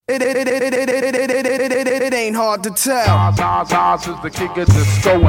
It ain't hard to tell. Nas is the king of discoing.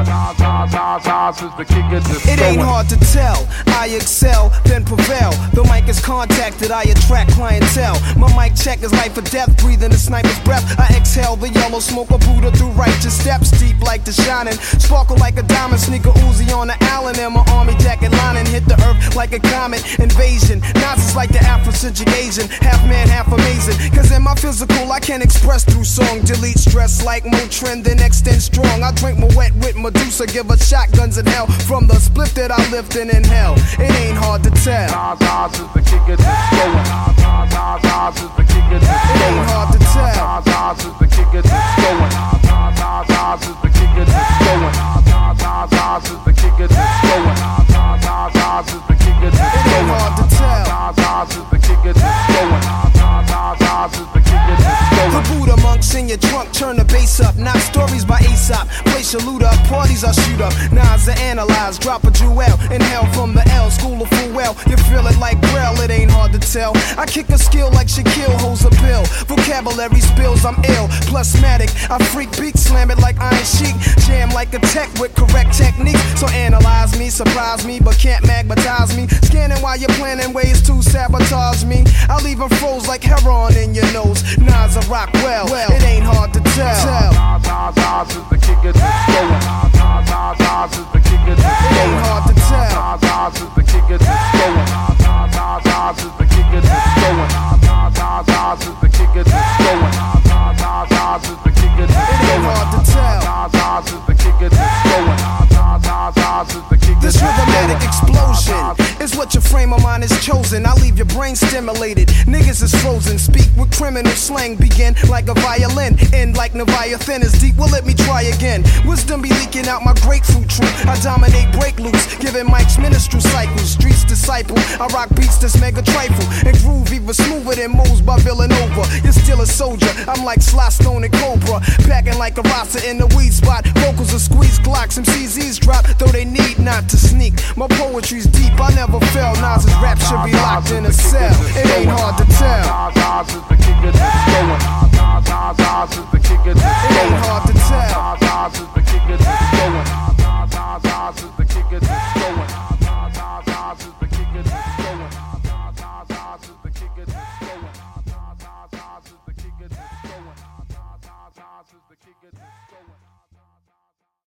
Nas is the king of discoing. It ain't hard to tell. I excel, then prevail. The mic is contacted, I attract clientele. My mic check is life or death, breathing the sniper's breath. I exhale the yellow smoke of Buddha through righteous steps, deep like the shining, sparkle like a diamond, sneaker Uzi on the Allen, and my army jacket lining hit the earth like a comet invasion. Nas is like the Afrocentric Asian, half man, half amazing. Cause in my physical I can express through song, delete stress like Motrin, then extend strong. I drink my wet with Medusa, give her shotguns in hell from the split that I lift and inhale. It ain't hard to tell. Nas is the king of discoing. Nas is the king of discoing. It ain't hard to tell. Nas is the king of discoing. Nas is the king of discoing. Nas is the king of discoing. Nas is the king of discoing. It ain't hard to tell. Nas is the king of discoing. Nas is the king of discoing. The Buddha monks in your trunk, turn the bass up. Not stories by Aesop. Place your loot up, parties I shoot up. Nas are analyze, drop a jewel. Inhale from the L, school of full well. You feel it like Braille, it ain't hard to tell. I kick a skill like Shaquille holds a bill. Vocabulary spills, I'm ill. Plusmatic, I freak beat, slam it like Iron Sheik. Jam like a tech with correct technique. So analyze me, surprise me, but can't magnetize me. Scanning while you're planning ways to sabotage me. I leave them froze like heroin in your nose. Nas, I rock well, it ain't hard to tell. Nas is the king of discoing. Nas is the king of discoing. It ain't hard to tell. Nas is the king of discoing. Nas is the king of discoing. Nas is the king of discoing. Nas is the king of discoing. It ain't hard to tell. Nas is the king of discoing. Nas is the king of discoing. This rhythmatic explosion is what your frame of mind is chosen. I leave your brain stimulated. Niggas is frozen. Speak with criminal slang. Begin like a violin. End like Leviathan is deep. Well, let me try again. Wisdom be leaking out my grapefruit tree. I dominate break loose. Giving mics ministerial cycles. Streets disciple. I rock beats that's mega trifle. And groove even smoother than moves by Villanova. You're still a soldier. I'm like Sly Stone and Cobra. Packing like a rasta in the weed spot. Vocals are squeeze Glocks. MCs eavesdrop. Though they need not to sneak. My poetry's deep. I never fell. Nas's rap should be locked in a cell. It ain't hard to tell. Nas is the king of discoing. Nas is the king of discoing. It ain't hard to tell. Nas is the king of discoing. Nas is the king of discoing.